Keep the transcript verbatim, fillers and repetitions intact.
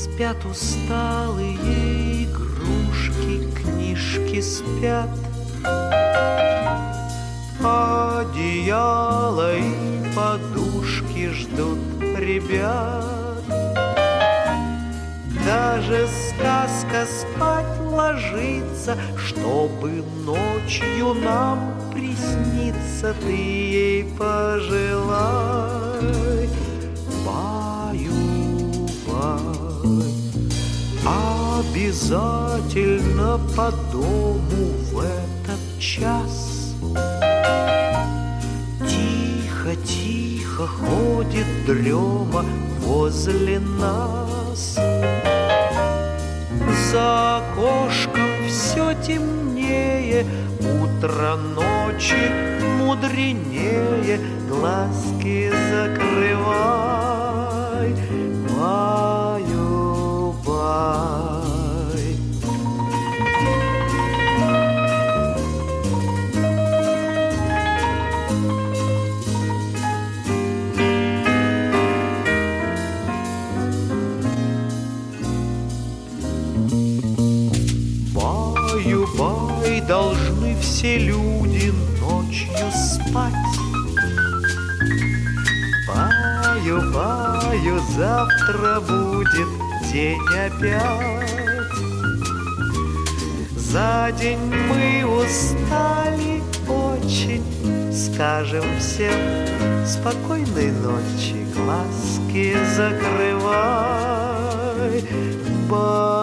Спят усталые игрушки, книжки спят, одеяло и подушки ждут ребят. Даже сказка спать ложится, чтобы ночью нам присниться. Ты ей пожелай, баю-бай. Обязательно по дому в этот час тихо-тихо ходит дрема возле нас. За окошком все темнее, утро ночи мудренее. Глазки закрывай, баю-бай. Баю-бай, должны все люди ночью спать. Баю-баю, завтра будет день опять. За день мы устали очень, скажем всем спокойной ночи, глазки закрывай, бай.